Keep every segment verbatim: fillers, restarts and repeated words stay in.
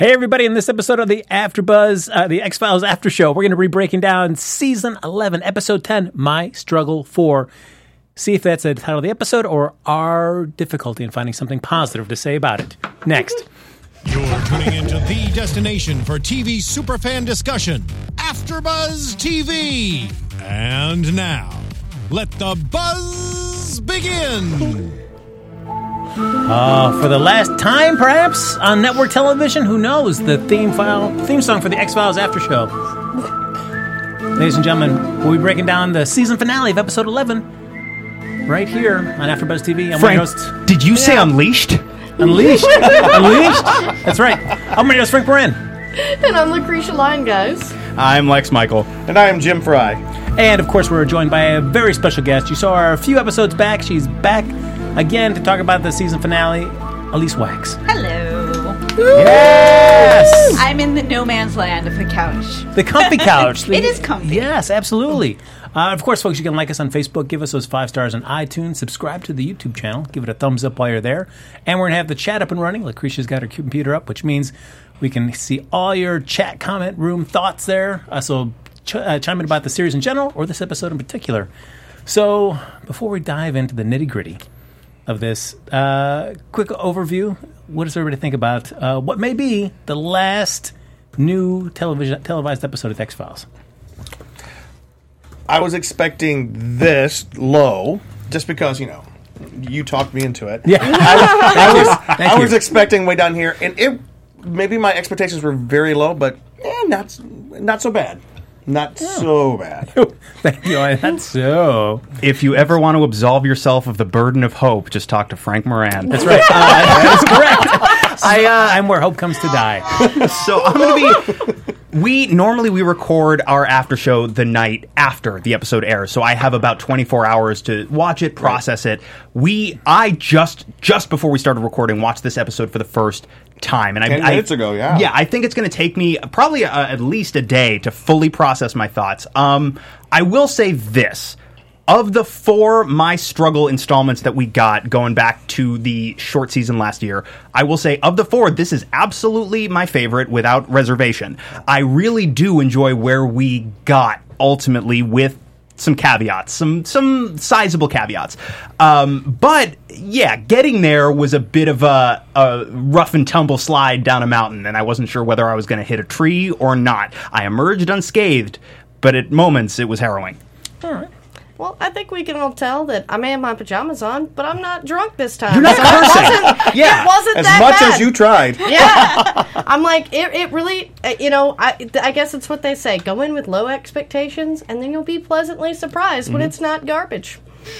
Hey, everybody. In this episode of the AfterBuzz, uh, the X-Files After Show, we're going to be breaking down Season eleven, Episode ten, My Struggle for. See if that's the title of the episode or our difficulty in finding something positive to say about it. Next. You're tuning into the destination for T V superfan discussion, AfterBuzz T V. And now, let the buzz begin. Uh, for the last time, perhaps, on network television, who knows, the theme file, theme song for the X-Files After Show. Ladies and gentlemen, we'll be breaking down the season finale of Episode eleven right here on AfterBuzz T V. I'm Frank, your host. did you say Unleashed? Unleashed. Unleashed? That's right. I'm your host, Frank Moran. And I'm Lucretia Lyon, guys. I'm Lex Michael. And I am Jim Fry. And, of course, we're joined by a very special guest. You saw her a few episodes back. She's back again to talk about the season finale, Elise Wax. Hello. Yes! I'm in the no man's land of the couch. The comfy couch. It is comfy. Yes, absolutely. Uh, of course, folks, you can like us on Facebook, give us those five stars on iTunes, subscribe to the YouTube channel, give it a thumbs up while you're there, and we're going to have the chat up and running. Lucretia's got her computer up, which means we can see all your chat, comment, room thoughts there. Uh, so ch- uh, chime in about the series in general or this episode in particular. So before we dive into the nitty-gritty of this, uh, quick overview. What does everybody think about uh, what may be the last new television televised episode of X-Files? I was expecting this low, just because, you know, you talked me into it. Yeah. I, I was, Thank I you. was expecting way down here, and it maybe my expectations were very low, but eh, not, not so bad. Not so bad. Thank you. That's so. If you ever want to absolve yourself of the burden of hope, just talk to Frank Moran. That's right. Uh, that's correct. I, uh, I'm where hope comes to die. So I'm going to be... We normally we record our after show the night after the episode airs, so I have about twenty-four hours to watch it, process it. We I just just before we started recording watched this episode for the first time, and Ten I, minutes I, ago, yeah, yeah. I think it's going to take me probably uh, at least a day to fully process my thoughts. Um, I will say this. Of the four My Struggle installments that we got going back to the short season last year, I will say of the four, this is absolutely my favorite without reservation. I really do enjoy where we got ultimately with some caveats, some some sizable caveats. Um, but yeah, getting there was a bit of a, a rough and tumble slide down a mountain, and I wasn't sure whether I was going to hit a tree or not. I emerged unscathed, but at moments it was harrowing. All right. Well, I think we can all tell that I may have my pajamas on, but I'm not drunk this time. You're not so cursing. It wasn't, Yeah. it wasn't As that much bad. as you tried. Yeah. I'm like, it, it really, uh, you know, I, I guess it's what they say. Go in with low expectations, and then you'll be pleasantly surprised Mm-hmm. when it's not garbage.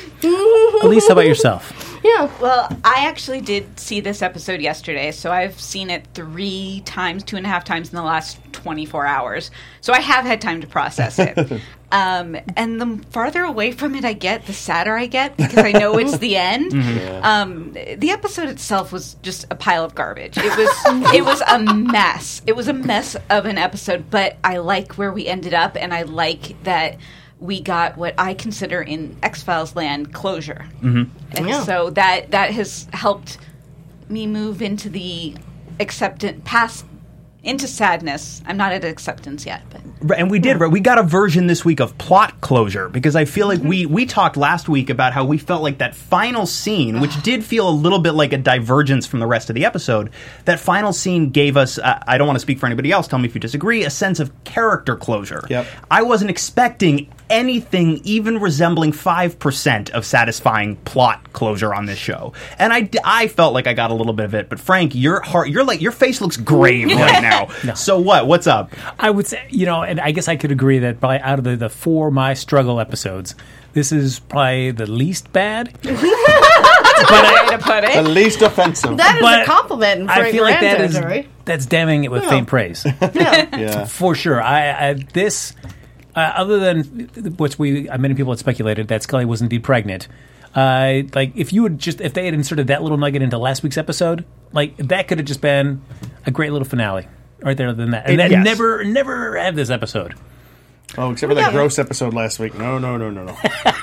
Elise, how about yourself? Yeah. Well, I actually did see this episode yesterday, so I've seen it three times, two and a half times in the last twenty-four hours. So I have had time to process it. um, and the farther away from it I get, the sadder I get, because I know it's the end. Mm-hmm. Um, the episode itself was just a pile of garbage. It was it was a mess. It was a mess of an episode, but I like where we ended up, and I like that we got what I consider in X-Files land closure. Mm-hmm. And Yeah. so that that has helped me move into the acceptance, past, into sadness. I'm not at acceptance yet, but... Right, and we did, right? We got a version this week of plot closure, because I feel like we, we talked last week about how we felt like that final scene, which did feel a little bit like a divergence from the rest of the episode, that final scene gave us, uh, I don't want to speak for anybody else, tell me if you disagree, a sense of character closure. Yep. I wasn't expecting anything even resembling five percent of satisfying plot closure on this show. And I, I felt like I got a little bit of it, but Frank, your heart, you're like, your face looks grave right now. No. So what? What's up? I would say, you know, and I guess I could agree that probably out of the, the four My Struggle episodes, this is probably the least bad. But I, to put The it. least offensive. That is But a compliment in Frank I feel like that is territory. that's damning it with Yeah. faint praise. Yeah. yeah. For sure. I, I this, uh, other than which we uh, many people had speculated that Scully was indeed pregnant. Uh, like if you would just if they had inserted that little nugget into last week's episode, like that could have just been a great little finale right there. Than that, and It- then yes. never never have this episode. Oh, except for that Yeah. gross episode last week. No, no, no, no, no.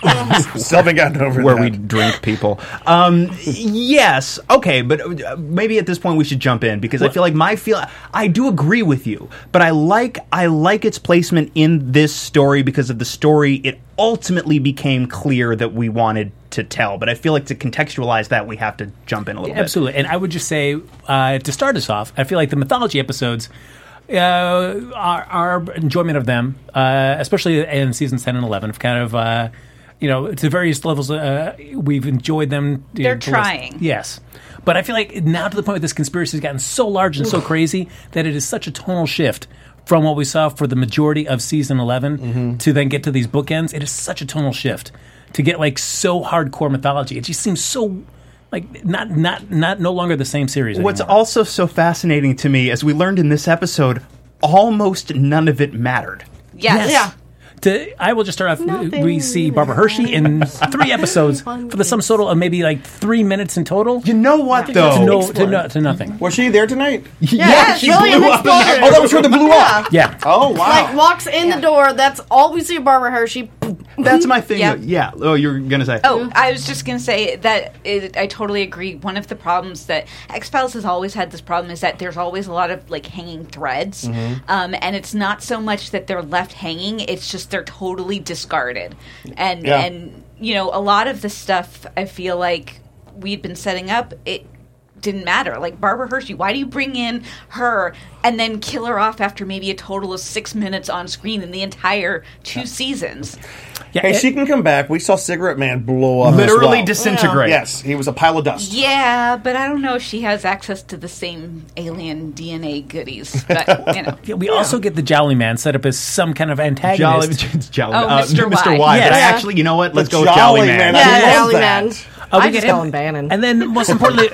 Still haven't gotten over Where that. we drink people. Um, yes, okay, but uh, maybe at this point we should jump in because I feel like my feel. I do agree with you, but I like I like its placement in this story because of the story. It ultimately became clear that we wanted to tell, but I feel like to contextualize that we have to jump in a little bit. Absolutely. And I would just say, uh, to start us off, I feel like the mythology episodes, uh, our, our enjoyment of them, uh, especially in seasons ten and eleven, have kind of, uh, you know, to various levels, uh, we've enjoyed them. you They're know, to trying. list- Yes. But I feel like now to the point where this conspiracy has gotten so large and so crazy that it is such a tonal shift from what we saw for the majority of season eleven to then get to these bookends. It is such a tonal shift to get like so hardcore mythology. It just seems so like not not not no longer the same series. What's anymore. also so fascinating to me, as we learned in this episode, almost none of it mattered. Yes. Yeah. To, I will just start off. Nothing We see Barbara Hershey in three episodes for the sum total of maybe like three minutes in total. You know what, to, though? no, to, no, to nothing. Was she there tonight? Yeah, she William blew up. exploded. Oh, that was her that blew up. Yeah. Oh, wow. Like walks in the door. That's all we see of Barbara Hershey. That's my thing. Yeah. though. Yeah. Oh, you're going to say. Oh, I was just going to say that it, I totally agree. One of the problems that X-Files has always had this problem is that there's always a lot of like hanging threads. Um, and it's not so much that they're left hanging, it's just they're totally discarded. And, Yeah. and you know, a lot of the stuff I feel like we'd been setting up, it didn't matter. Like Barbara Hershey, why do you bring in her and then kill her off after maybe a total of six minutes on screen in the entire two seasons? Yeah, Hey, it- she can come back. We saw Cigarette Man blow up. as Literally well. disintegrate. Yes, he was a pile of dust. Yeah, but I don't know if she has access to the same alien D N A goodies. But, you know. Yeah, we also get the Jolly Man set up as some kind of Jolly, antagonist. it's Jolly, Oh, uh, Mister Mister Y. Y. Yes. But I Yeah. actually, you know what? Let's The go with Jolly Man. I Yeah, love Jolly that. Man. Oh, we I get just him. call him Bannon. And then, most importantly,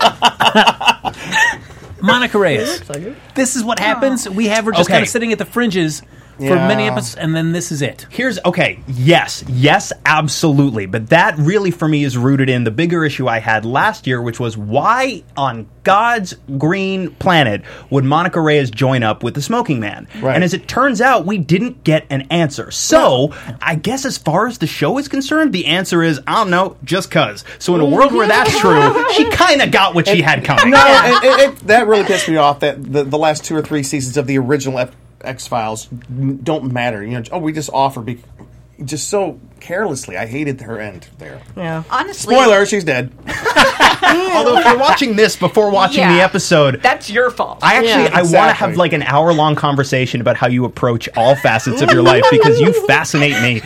Monica Reyes. This is what happens. We have her just Okay. kind of sitting at the fringes for Yeah. many episodes, and then this is it. Here's okay, yes, yes, absolutely. But that really for me is rooted in the bigger issue I had last year, which was why on God's green planet would Monica Reyes join up with the Smoking Man? Right. And as it turns out, we didn't get an answer. So I guess as far as the show is concerned, the answer is I don't know, just cuz. So in a world where that's true, she kind of got what she had coming. No, it, it, it, that really pissed me off. That the, the last two or three seasons of the original F- X-Files don't matter. You know, oh, we just offer be- just so carelessly. I hated her end there. Yeah. Honestly, Spoiler: she's dead. Although if you're watching this before watching yeah, the episode, that's your fault. I actually Yeah, I want to exactly. have like an hour long conversation about how you approach all facets of your life because you fascinate me.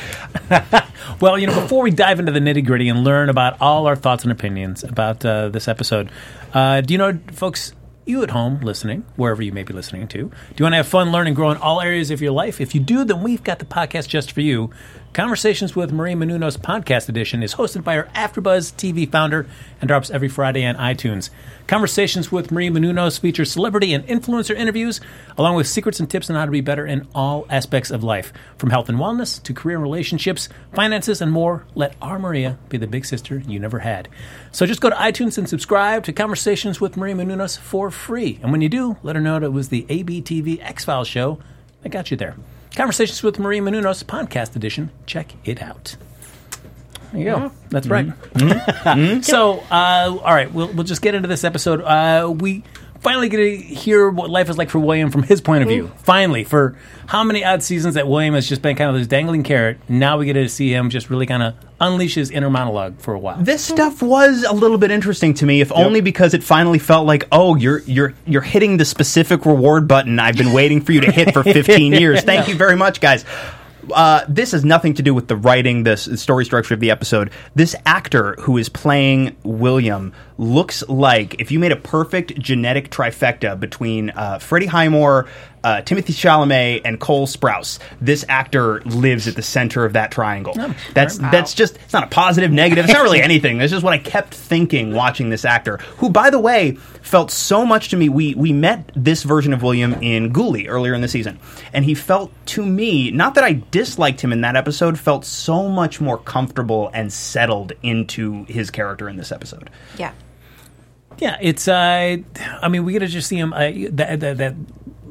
Well, you know, before we dive into the nitty gritty and learn about all our thoughts and opinions about uh, this episode, uh, do you know, folks, you at home listening, wherever you may be listening to, do you want to have fun, learn, and grow in all areas of your life? If you do, then we've got the podcast just for you. Conversations with Marie Menounos Podcast Edition is hosted by our AfterBuzz T V founder and drops every Friday on iTunes. Conversations with Marie Menounos features celebrity and influencer interviews, along with secrets and tips on how to be better in all aspects of life, from health and wellness to career and relationships, finances, and more. Let our Maria be the big sister you never had. So just go to iTunes and subscribe to Conversations with Marie Menounos for free. And when you do, let her know that it was the A B T V X-Files show that got you there. Conversations with Marie Menounos Podcast Edition. Check it out. There you go. That's right. So, uh, all right, we'll, we'll just get into this episode. Uh, we finally get to hear what life is like for William from his point of view. Finally, for how many odd seasons that William has just been kind of this dangling carrot, now we get to see him just really kind of unleash his inner monologue for a while. This stuff was a little bit interesting to me, if only because it finally felt like, oh, you're you're you're hitting the specific reward button I've been waiting for you to hit for fifteen years. Thank you very much, guys. Uh, this has nothing to do with the writing, the s- story structure of the episode. This actor who is playing William looks like if you made a perfect genetic trifecta between uh, Freddie Highmore, uh, Timothy Chalamet, and Cole Sprouse. This actor lives at the center of that triangle. That's that's just, it's not a positive, negative. It's not really anything. That's just what I kept thinking watching this actor, who, by the way, felt so much to me. We we met this version of William in Ghoulie earlier in the season, and he felt to me, not that I disliked him in that episode, felt so much more comfortable and settled into his character in this episode. Yeah. Yeah, it's. Uh, I mean, we get to just see him. Uh, that, that that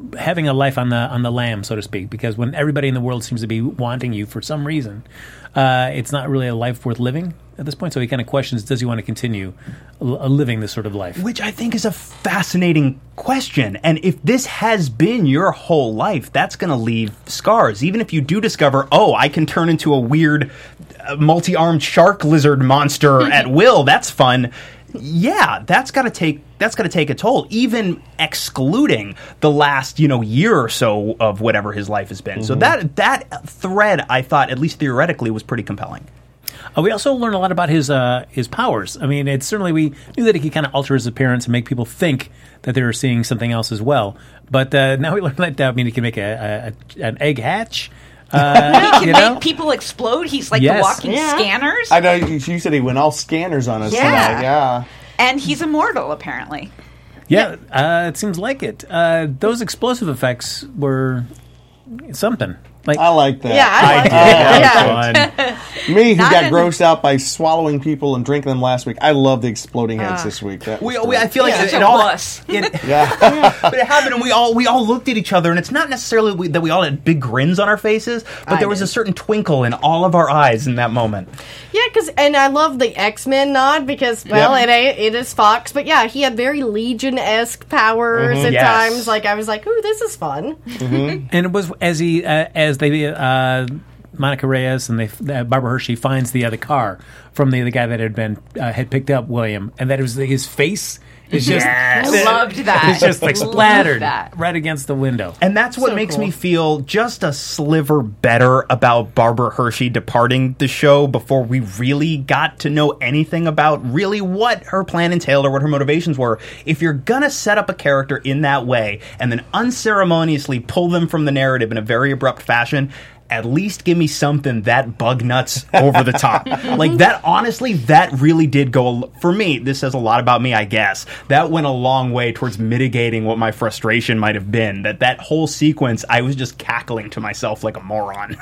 having a life on the on the lam, so to speak, because when everybody in the world seems to be wanting you for some reason, uh, it's not really a life worth living at this point. So he kind of questions, does he want to continue l- living this sort of life? Which I think is a fascinating question. And if this has been your whole life, that's going to leave scars. Even if you do discover, oh, I can turn into a weird uh, multi-armed shark lizard monster at will, that's fun. Yeah, that's got to take that's got to take a toll, even excluding the last, you know, year or so of whatever his life has been. Mm-hmm. So that that thread, I thought, at least theoretically, was pretty compelling. Uh, we also learned a lot about his uh, his powers. I mean, it's certainly we knew that he could kind of alter his appearance and make people think that they were seeing something else as well. But uh, now we learned that uh, I mean, he can make a, a, a an egg hatch. Uh, he can you know? make people explode. He's like Yes. the walking Yeah. scanners. I know you, you said he went all scanners on us Yeah. tonight. Yeah. And he's immortal, apparently. Yeah, uh, it seems like it. Uh, those explosive effects were something. Like I like that. Yeah, I like did. that. That Yeah. was fun. Me, who Not got in- grossed out by swallowing people and drinking them last week, I love the exploding heads this week. That was We, we, great. I feel like Yeah, it, such it a all wuss. it, yeah. but it happened, and we all we all looked at each other, and it's not necessarily we, that we all had big grins on our faces, but I there was did. a certain twinkle in all of our eyes in that moment. Yeah, because and I love the X-Men nod because well, Yep. it ain't, it is Fox, but yeah, he had very Legion-esque powers at Yes. times. Like I was like, ooh, this is fun. And it was as he uh, as they uh, Monica Reyes and they uh, Barbara Hershey finds the other car from the the guy that had been uh, had picked up William, and that it was his face is just I loved that. it's just like Loved splattered that. right against the window. And that's what So makes cool. me feel just a sliver better about Barbara Hershey departing the show before we really got to know anything about really what her plan entailed or what her motivations were. If you're gonna set up a character in that way and then unceremoniously pull them from the narrative in a very abrupt fashion, at least give me something that bug nuts over the top. Like that, honestly, that really did go, a- for me, this says a lot about me, I guess. That went a long way towards mitigating what my frustration might have been. That that whole sequence, I was just cackling to myself like a moron.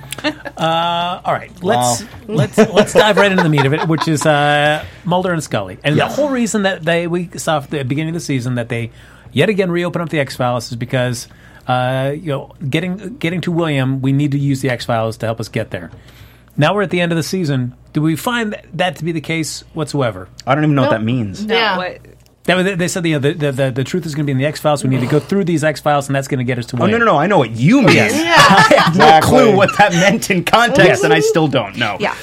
Uh, all right, let's Wow. let's let's dive right into the meat of it, which is uh, Mulder and Scully. And the whole reason that they we saw at the beginning of the season that they yet again reopen up the X-Files is because uh, you know getting getting to William, we need to use the X-Files to help us get there. Now we're at the end of the season. Do we find that to be the case whatsoever? I don't even know what Nope. that means. No, Yeah. what, That was- They said you know, the, the, the, the truth is going to be in the X-Files. We need to go through these X-Files, and that's going to get us to Oh, William. no, no, no. I know what you mean. Yeah. I have no Exactly. clue what that meant in context, and I still don't know. yeah.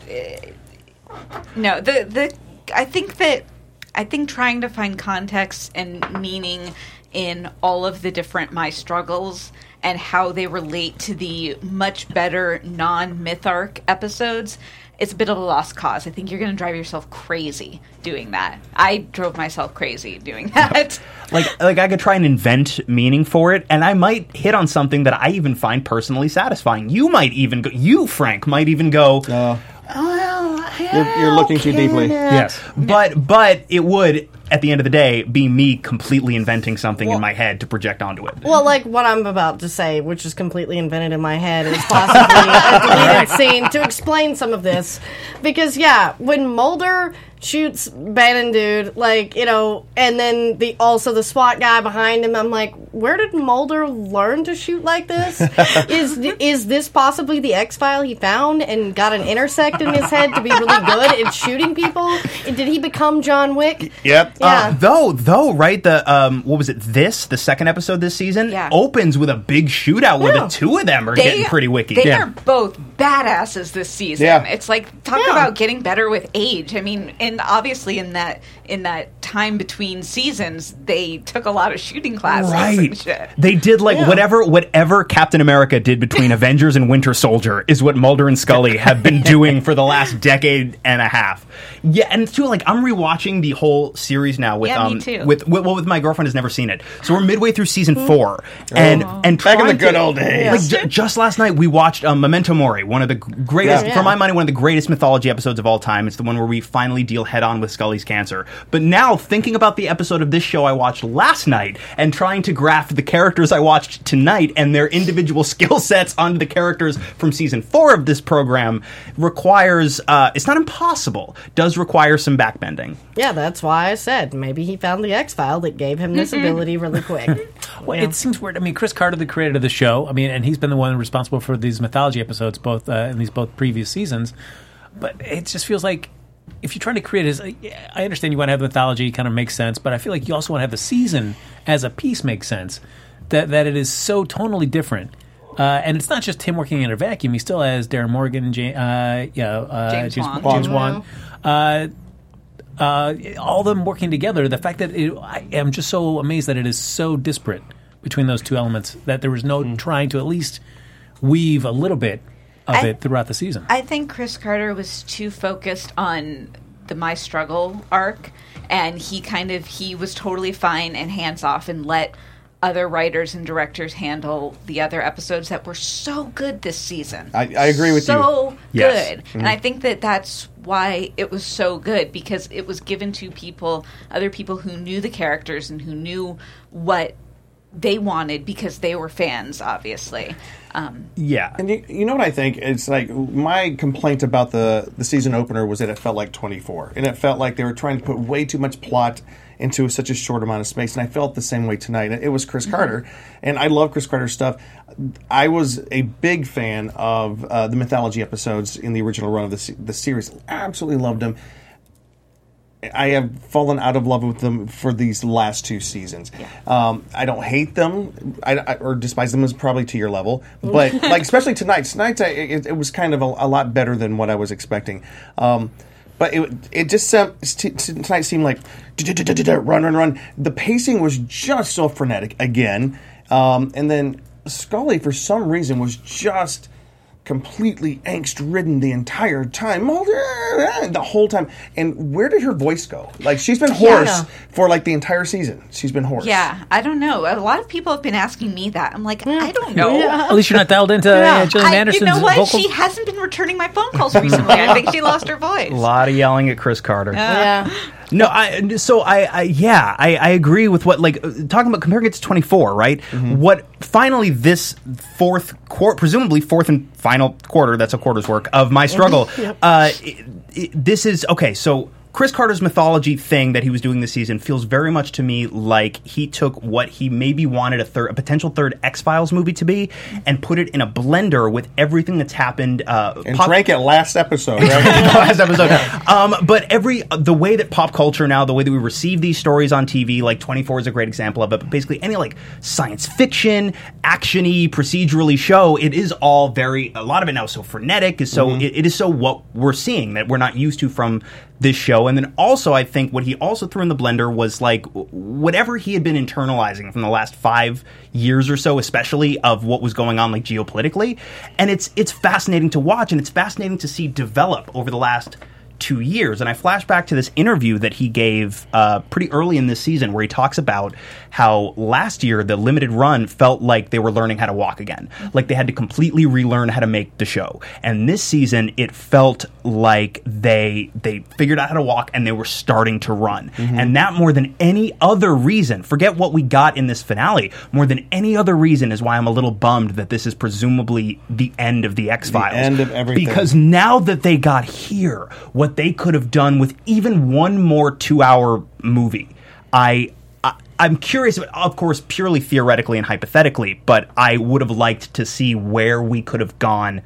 No, the the I think that I think trying to find context and meaning in all of the different my struggles and how they relate to the much better non-myth arc episodes, it's a bit of a lost cause. I think you're going to drive yourself crazy doing that. I drove myself crazy doing that. Like, like I could try and invent meaning for it, and I might hit on something that I even find personally satisfying. You might even go, you, Frank, might even go, Uh, well, you're, you're looking too deeply. Yes. But but it would, at the end of the day, be me completely inventing something in my head to project onto it. Well, like what I'm about to say, which is completely invented in my head, is possibly a deleted scene to explain some of this. Because, yeah, when Mulder shoots Bannon dude, like, you know, and then the also the SWAT guy behind him, I'm like, where did Mulder learn to shoot like this? is is this possibly the X-File he found and got an intersect in his head to be really good at shooting people? Did he become John Wick? Yep. Yeah. Uh, though, though, right? The um, what was it? This the second episode this season Yeah. opens with a big shootout where Yeah. the two of them are getting pretty wicky. They Yeah. are both badasses this season. Yeah. It's like talk Yeah. about getting better with age. I mean, and obviously in that in that time between seasons, they took a lot of shooting classes and Right. shit. They did like Yeah. whatever whatever Captain America did between Avengers and Winter Soldier is what Mulder and Scully have been doing for the last decade and a half. Yeah, and too, like I'm rewatching the whole series now with Yeah, me um too. with with, well, with my girlfriend has never seen it. So we're midway through season four, and and Back in the trying good to- old days. Like ju- just last night we watched um, Memento Mori, one of the greatest, Yeah. for my money, one of the greatest mythology episodes of all time. It's the one where we finally deal head on with Scully's cancer. But now thinking about the episode of this show I watched last night and trying to graft the characters I watched tonight and their individual skill sets onto the characters from season four of this program requires, uh, it's not impossible, does require some backbending. Yeah, that's why I said maybe he found the X-File that gave him this ability really quick. Well, it seems weird. I mean, Chris Carter, the creator of the show, I mean, and he's been the one responsible for these mythology episodes, both uh, in these both previous seasons. But it just feels like if you're trying to create his, I understand you want to have the mythology, kind of makes sense, but I feel like you also want to have the season as a piece make sense. That that it is so tonally different. Uh, and it's not just him working in a vacuum. He still has Darren Morgan, James, uh, yeah, uh, James James Wan. James Mm-hmm. Wan. Uh, uh, all of them working together. The fact that it, I am just so amazed that it is so disparate between those two elements that there was no Mm. trying to at least weave a little bit of I- it throughout the season. I think Chris Carter was too focused on the My Struggle arc, and he kind of he was totally fine and hands off and let other writers and directors handle the other episodes that were so good this season. I- I agree with you. So Yes. good, and I think that that's why it was so good, because it was given to people, other people who knew the characters and who knew what they wanted because they were fans, obviously. Um, Yeah. And you, you know what I think? It's like my complaint about the, the season opener was that it felt like twenty-four. And it felt like they were trying to put way too much plot into such a short amount of space. And I felt the same way tonight. It was Chris Carter. And I love Chris Carter's stuff. I was a big fan of uh, the mythology episodes in the original run of the, se- the series. Absolutely loved them. I have fallen out of love with them for these last two seasons. Um, I don't hate them, I, I, or despise them is probably to your level, but like especially tonight. Tonight's I, it, it was kind of a, a lot better than what I was expecting. Um, but it it just sem- t- t- tonight seemed like run, run, run. The pacing was just so frenetic again, um, and then Scully for some reason was just completely angst-ridden the entire time, Mulder, the whole time. And where did her voice go? Like, she's been hoarse Yeah. for like the entire season. She's been hoarse. yeah, I don't know. A lot of people have been asking me that. I'm like, I don't know. At least you're not dialed into uh, Gillian I, Anderson's you know what? vocal. She hasn't been returning my phone calls recently. I think she lost her voice. A lot of yelling at Chris Carter. Yeah. No, I so I, I yeah, I, I agree with what like uh, talking about comparing it to twenty-four, right? What finally this fourth quarter, presumably fourth and final quarter, that's a quarter's work of My Struggle. uh, it, it, this is okay. So Chris Carter's mythology thing that he was doing this season feels very much to me like he took what he maybe wanted a third, a potential third X-Files movie to be, and put it in a blender with everything that's happened. Uh, And pop- drank it last episode, right? last episode. Um, but every the way that pop culture now, the way that we receive these stories on T V, like twenty-four is a great example of it. But basically, any like science fiction, actiony, procedurally show, it is all very. A lot of it now is so frenetic. Is so it, it is so what we're seeing that we're not used to from this show. And then also, I think what he also threw in the blender was like whatever he had been internalizing from the last five years or so, especially of what was going on like geopolitically. And it's it's fascinating to watch, and it's fascinating to see develop over the last two years. And I flash back to this interview that he gave uh, pretty early in this season where he talks about how last year the limited run felt like they were learning how to walk again. Like they had to completely relearn how to make the show. And this season it felt like they they figured out how to walk and they were starting to run. And that more than any other reason, forget what we got in this finale, more than any other reason is why I'm a little bummed that this is presumably the end of the X-Files. end of everything. Because now that they got here, what they could have done with even one more two-hour movie, I, I I'm curious, of course, purely theoretically and hypothetically, but I would have liked to see where we could have gone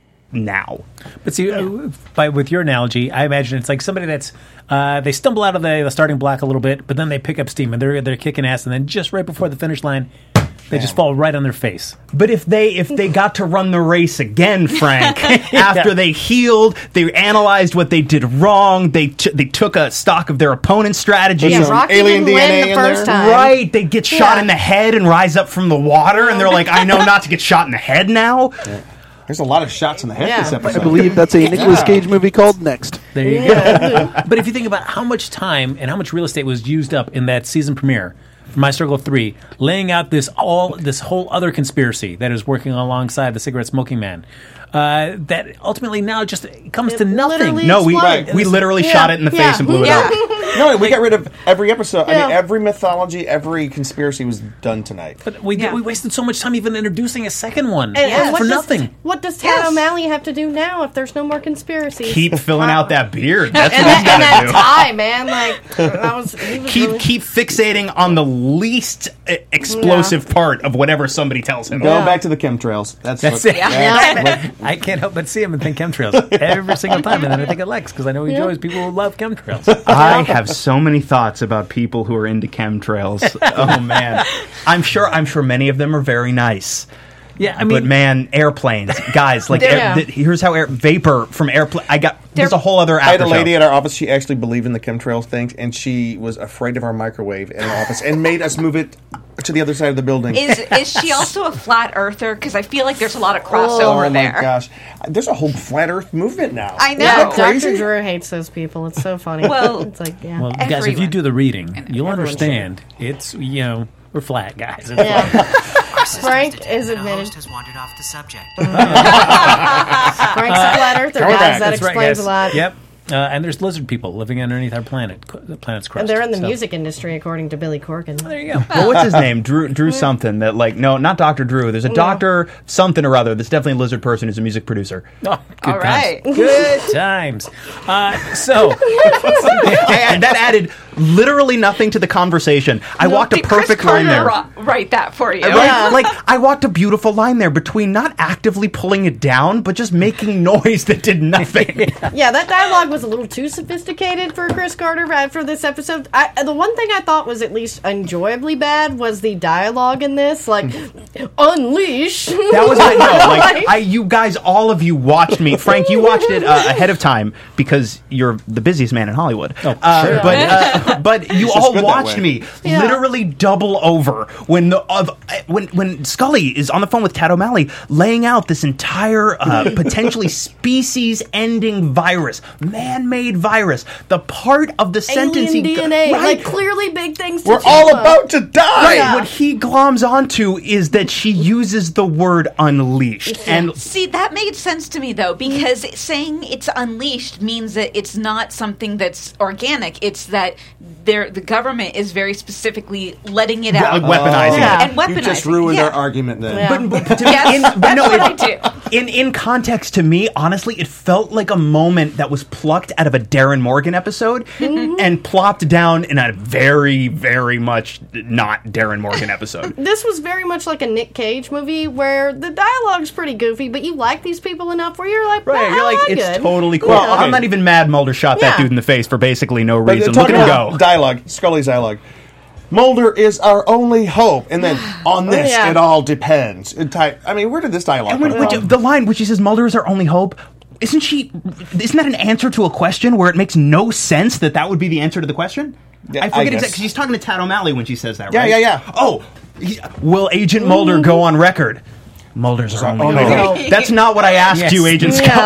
now. But see, uh, by, with your analogy, I imagine it's like somebody that's uh, they stumble out of the, the starting block a little bit, but then they pick up steam and they're they're kicking ass, and then just right before the finish line, they just fall right on their face. But if they if they got to run the race again, Frank, after they healed, they analyzed what they did wrong, they t- they took a stock of their opponent's strategy. Yeah, some Rocky alien didn't D N A win the in first there? time. Right, they get shot Yeah. in the head and rise up from the water, and they're like, "I know not to get shot in the head now." There's a lot of shots in the head Yeah. this episode. I believe that's a Nicolas Cage movie called Next. There you go. But if you think about how much time and how much real estate was used up in that season premiere for My Struggle three, laying out this all this whole other conspiracy that is working alongside the cigarette smoking man, uh, that ultimately now just comes It to nothing. literally- No, we Explode. we literally Yeah. shot it in the Yeah. face and blew it Yeah. up. No, we got rid of every episode. I mean, Yeah. every mythology, every conspiracy was done tonight. But we Yeah. we wasted so much time even introducing a second one And, and what for does, nothing. What does Tad Yes. O'Malley have to do now if there's no more conspiracies? Keep filling out that beard. That's and what he's that, and got that to do. tie, man. Like that was. He was Keep really, keep fixating on the least uh, explosive part of whatever somebody tells him. Go Yeah. back to the chemtrails. That's, That's what, it. Yeah. I can't help but see him and think chemtrails every single time, and then I think of Lex because I know he enjoys people who love chemtrails. I have so many thoughts about people who are into chemtrails. Oh man, I'm sure. I'm sure many of them are very nice. Yeah, I mean, But man, airplanes, guys, like air, Yeah. th- here's how air vapor from airplane. I got there's a whole other. I had a after lady show. at our office. She actually believed in the chemtrails things, and she was afraid of our microwave in our office, and made us move it to the other side of the building. Is is she also a flat earther? Because I feel like there's a lot of oh crossover my there. gosh, there's a whole flat Earth movement now. I know. Yeah, Isn't that crazy? Doctor Drew hates those people. It's so funny. Well- it's like, yeah. well, guys, if you everyone. do the reading, you'll Everyone understand. It's you know we're flat guys. It's yeah. System Frank detects is that a admitted. host has wandered off the subject. Frank's a flat earther, Go guys. back. That That's right, explains guys. a lot. Yep. Uh, and there's lizard people living underneath our planet, the planet's crust. And they're in the So, music industry, according to Billy Corgan. There you go. Well, what's his name? Drew Drew something that like no, not Doctor Drew. There's a Doctor something or other. That's definitely a lizard person who's a music producer. Oh, good All times. right. Good times. Uh, so, And that added literally nothing to the conversation. I walked a Did Chris perfect line Carter there. ro- write that for you? Right? Like I walked a beautiful line there between not actively pulling it down, but just making noise that did nothing. Yeah, that dialogue was a little too sophisticated for Chris Carter after this episode. I, the one thing I thought was at least enjoyably bad was the dialogue in this, like, unleash. That was my no. Like I, you guys, all of you watched me. Frank, you watched it uh, ahead of time because you're the busiest man in Hollywood. Oh, uh, sure. But uh, but you just all good that watched way. me Yeah. literally double over when the of when when Scully is on the phone with Ted O'Malley, laying out this entire uh, potentially species-ending virus, man-made virus. The part of the sentence Alien he D N A. right. Like, clearly big things to We're chew all on. about to die. Right, Yeah. what he gloms onto is that she uses the word unleashed. And See, that made sense to me though, because saying it's unleashed means that it's not something that's organic. It's that they're, the government is very specifically letting it out uh, weaponizing Yeah. it. and weaponizing. You just ruined yeah. our argument then. Yeah. But, but to me, Yes, in, but that's no, what it- I do. In in context, to me, honestly, it felt like a moment that was plucked out of a Darren Morgan episode and plopped down in a very, very much not Darren Morgan episode. This was very much like a Nick Cage movie where the dialogue's pretty goofy, but you like these people enough where you're like, Right, "Nah, you're like, I'm it's good." totally cool. Well, okay. I'm not even mad Mulder shot that Yeah. dude in the face for basically no But reason. talking Look at him about go. dialogue, Scully's dialogue. Mulder is our only hope, and then on this, Yeah. it all depends. It ty- I mean, where did this dialogue And when, come which, from? the line which she says Mulder is our only hope. Isn't she? Isn't that an answer to a question where it makes no sense that that would be the answer to the question? Yeah, I I forget guess. exactly because she's talking to Tad O'Malley when she says that. Yeah, right? yeah, yeah. Oh, he, will Agent Mulder go on record? Mulder's our only only hope. hope. That's not what I asked Yes. you, Agent Scully.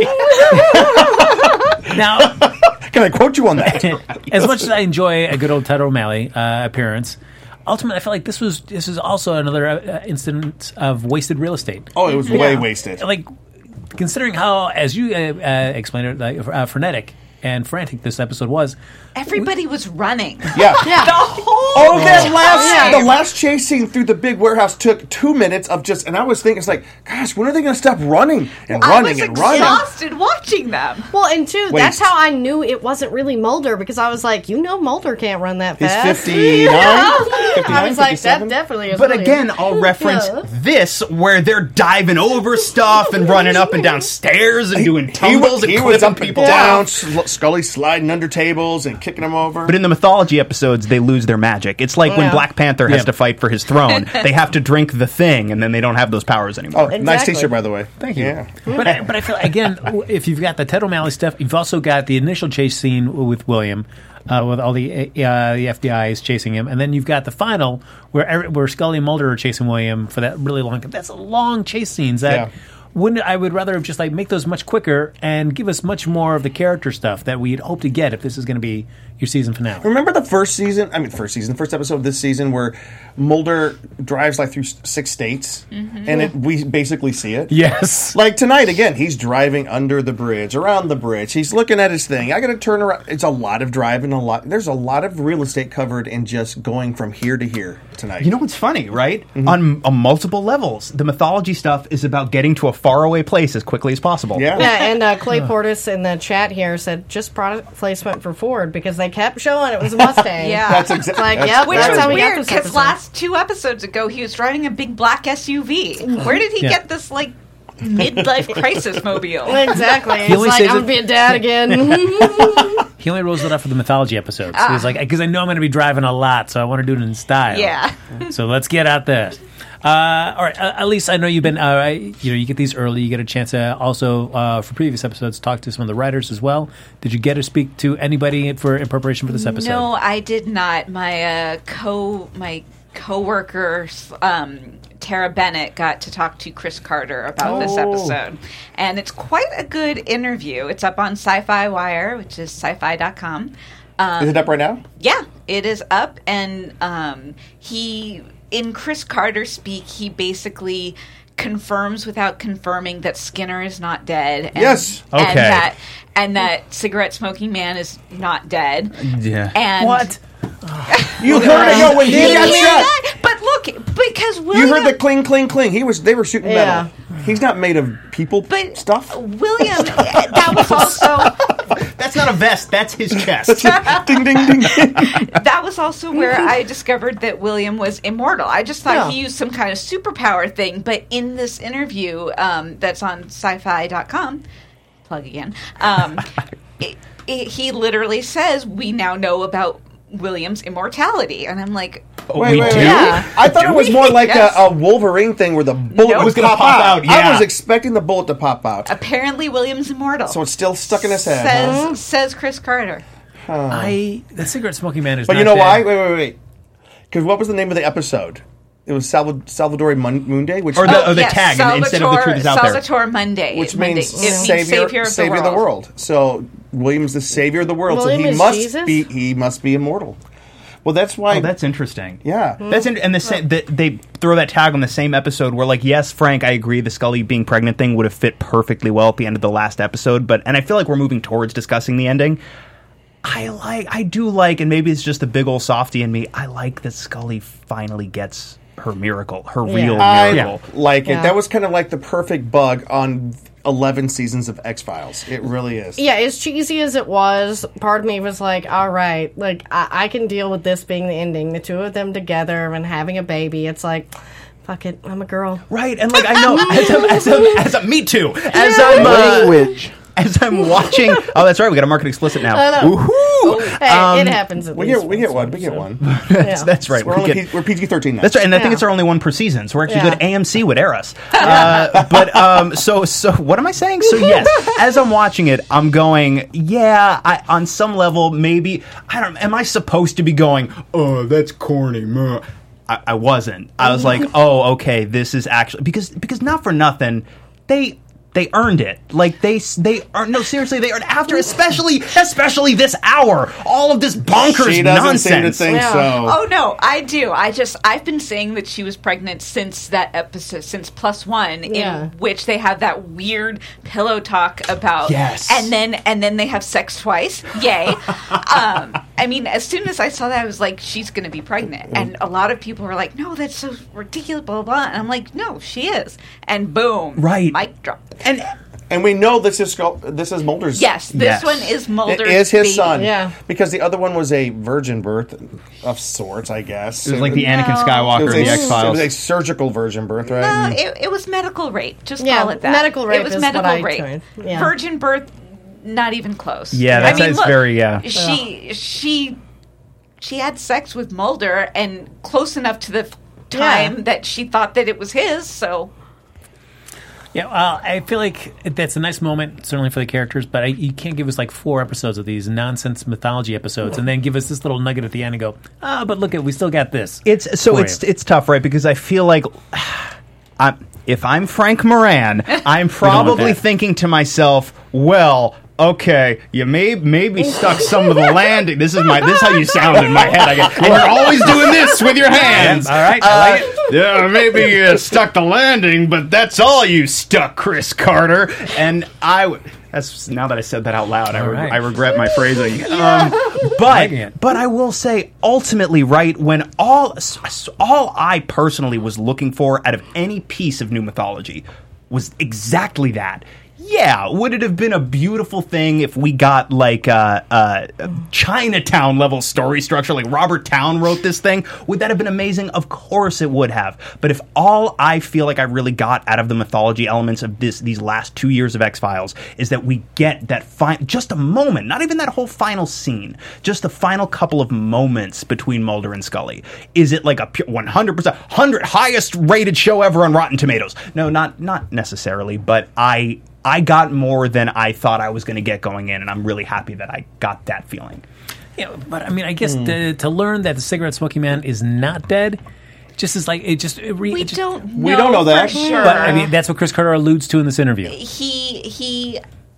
Yeah. Now, Can I quote you on that? as much as I enjoy a good old Ted O'Malley uh, appearance, ultimately I feel like this was this is also another uh, instance of wasted real estate. Oh, it was way wasted. Like, considering how, as you uh, uh, explained it, like, uh, frenetic and frantic this episode was. Everybody was running. Yeah. Yeah. The whole Oh, that last time. the last chase scene through the big warehouse took two minutes of just, and I was thinking, it's like, gosh, when are they going to stop running and I running was and running? exhausted watching them. Well, and two, that's Waste. how I knew it wasn't really Mulder because I was like, you know, Mulder can't run that He's fast. fifty-nine, I fifty-nine, was like, that fifty-seven. definitely is. But William. again, I'll reference Yeah. this where they're diving over stuff and running up and down stairs and doing He tumbles was, and he was clipping up and people down, down. Sl- Scully sliding under tables and kicking them over. But in the mythology episodes, they lose their magic. It's like when Yeah. Black Panther has Yeah. to fight for his throne. They have to drink the thing, and then they don't have those powers oh, anymore. nice Exactly. t-shirt, by the way. Thank you. Yeah. But I, but I feel again, if you've got the Ted O'Malley stuff, you've also got the initial chase scene with William, uh, with all the uh, the F B I is chasing him, and then you've got the final where every- where Scully and Mulder are chasing William for that really long. That's a long chase scenes. That Yeah. wouldn't I would rather have just like make those much quicker and give us much more of the character stuff that we'd hope to get if this is going to be your season finale. Remember the first season? I mean, first season, first episode of this season where Mulder drives like through s- six states, and it, we basically see it. Yes. Like tonight, again, he's driving under the bridge, around the bridge. He's looking at his thing. I got to turn around. It's a lot of driving. A lot. There's a lot of real estate covered in just going from here to here tonight. You know what's funny, right? On, on multiple levels, the mythology stuff is about getting to a faraway place as quickly as possible. Yeah. Yeah, and uh, Clay Portis in the chat here said just product placement for Ford because they kept showing it was a Mustang. Yeah. That's exactly Like, that's, yep, Which that's was how we got weird this because episode. last two episodes ago he was driving a big black S U V. Where did he Yeah. get this like midlife crisis mobile? Exactly. He's only like, says I'm it- gonna be a dad again. He only rolls it out for the mythology episodes. Ah. He's like, because I know I'm going to be driving a lot, so I want to do it in style. Yeah. So let's get out there. Uh, all right, uh, at least I know you've been. Uh, you know, you get these early. You get a chance to also, uh, for previous episodes, talk to some of the writers as well. Did you get to speak to anybody for in preparation for this episode? No, I did not. My uh, co my coworker um, Tara Bennett got to talk to Chris Carter about this Oh. episode, and it's quite a good interview. It's up on Sci-Fi Wire, which is sci-fi dot com. Um, Is it up right now? Yeah, it is up, and um, he, in Chris Carter speak, he basically confirms without confirming that Skinner is not dead. And, Yes. and Okay. that and that cigarette smoking man is not dead. Yeah. And What? You heard it go when he Yeah, got yeah, shot. yeah. But look, because William, You heard the cling, cling, cling. He was. They were shooting Yeah. metal. He's not made of people but stuff. William, that was also That's not a vest. That's his chest. ding, ding, ding. that was also where I discovered that William was immortal. I just thought Yeah. he used some kind of superpower thing, but in this interview um, that's on sci fi dot com, plug again, um, it, it, he literally says, we now know about William's immortality. And I'm like, Wait, we wait, do? wait. Yeah. I thought it was more like Yes. a, a Wolverine thing where the bullet Nope. was Was going to gonna pop out, I yeah. was expecting the bullet to pop out. apparently William's immortal. So it's still stuck in his head. says, huh? says Chris Carter. I the cigarette smoking man is. But not you know dead. why? Wait, wait, wait. Because what was the name of the episode? It was Salva- Salvador Mon- Moonday, which Or the- Oh, the yes, tag, and instead of the truth is out there. Salvatore Monday. which Monday. means, It means savior, savior, of, savior the world. So William's the savior of the world. William so he is must Jesus? be. He must be immortal. Well, that's why. Oh, that's interesting. yeah. That's in, and the same, the, they throw that tag on the same episode where, like, yes, Frank, I agree, the Scully being pregnant thing would have fit perfectly well at the end of the last episode, but and I feel like we're moving towards discussing the ending. I like, I do like, and maybe it's just the big old softy in me. I like that Scully finally gets her miracle, her real I miracle. like it. Yeah. That was kind of like the perfect bug on eleven seasons of X-Files. It really is. Yeah, as cheesy as it was, part of me was like, all right, like, I, I can deal with this being the ending. The two of them together and having a baby. It's like, fuck it, I'm a girl. Right, and like I know, as I'm, as I'm, as I'm me too, as I'm uh, Language. as I'm watching. Oh, that's right, we got to mark it explicit now. I know. Woohoo! Hey, Um, it happens at We least get we get once, one. We get so- one. That's, that's right. We're, we only get- P- we're P G thirteen now. That's right, and I think Yeah. it's our only one per season, so we're actually Yeah. good. A M C would air us. Uh, but um, so so what am I saying? So yes, as I'm watching it, I'm going, yeah. I, on some level, maybe I don't. Am I supposed to be going? Oh, that's corny. Meh." I, I wasn't. I was like, oh, okay, this is actually because because not for nothing, they. They earned it. Like they they are no seriously. They earned after especially especially this hour. All of this bonkers She doesn't nonsense. seem to think Yeah. so. Oh no, I do. I just I've been saying that she was pregnant since that episode, since Plus One, Yeah. in which they have that weird pillow talk about. Yes. and then and then they have sex twice. Yay! um, I mean, as soon as I saw that, I was like, she's going to be pregnant, and a lot of people were like, "No, that's so ridiculous." Blah blah blah. And I'm like, "No, she is." And boom, Right. mic drop. And And we know this is Scal- this is Mulder's. Yes, this Yes. one is Mulder's. It is his baby. son. Yeah. Because the other one was a virgin birth of sorts, I guess. it was like the Anakin No. It Skywalker was, of a, the X it Files. was a surgical virgin birth, right? No, it, it was medical rape. Just Yeah, call it that. medical rape It was is medical what I rape. joined. Yeah. Virgin birth, not even close. Yeah, that's- I mean, that's look, very, yeah. She she she had sex with Mulder and close enough to the f- time Yeah. that she thought that it was his. So Yeah, well, I feel like that's a nice moment, certainly for the characters, but I, you can't give us like four episodes of these nonsense mythology episodes and then give us this little nugget at the end and go, ah, but look, at we still got this. It's so for it's you. it's tough, right? Because I feel like I'm, if I'm Frank Moran, I'm probably that. thinking to myself, well. Okay, you may maybe stuck some of the landing. This is my this is how you sound in my head. I go, and you're always doing this with your hands. All right, I like it. Yeah, maybe you stuck the landing, but that's all you stuck, Chris Carter. And I w- that's now that I said that out loud, I, All re- right. I regret my phrasing. Um, but Liking it. but I will say, ultimately, right when all s- s- all I personally was looking for out of any piece of new mythology was exactly that. Yeah, would it have been a beautiful thing if we got like a, a, a Chinatown level story structure, like Robert Towne wrote this thing? Would that have been amazing? Of course it would have. But if all I feel like I really got out of the mythology elements of this these last two years of X-Files is that we get that fi- just a moment, not even that whole final scene, just the final couple of moments between Mulder and Scully. Is it like a pure one hundred percent, one hundred highest rated show ever on Rotten Tomatoes? No, not not necessarily, but I... I got more than I thought I was going to get going in, and I'm really happy that I got that feeling. Yeah, but I mean, I guess to, to learn that the cigarette smoking man is not dead, just is like it just it re, We it just, don't know We don't know that. for sure. But I mean, that's what Chris Carter alludes to in this interview. he he